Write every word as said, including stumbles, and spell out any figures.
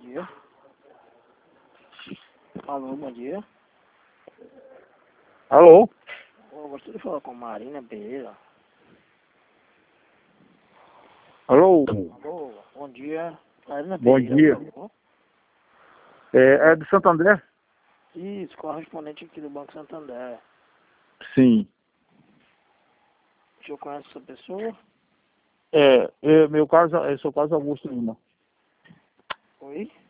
dia. Alô, bom dia. Alô? Eu gostaria de falar com a Marina Pereira. Alô? Alô, bom dia. Marina Bom Pereira, dia. por favor. É, é de Santo André? Isso, correspondente aqui do Banco Santander. Sim. O senhor conhece essa pessoa? É, é meu caso, é seu caso Augusto Lima. Oi?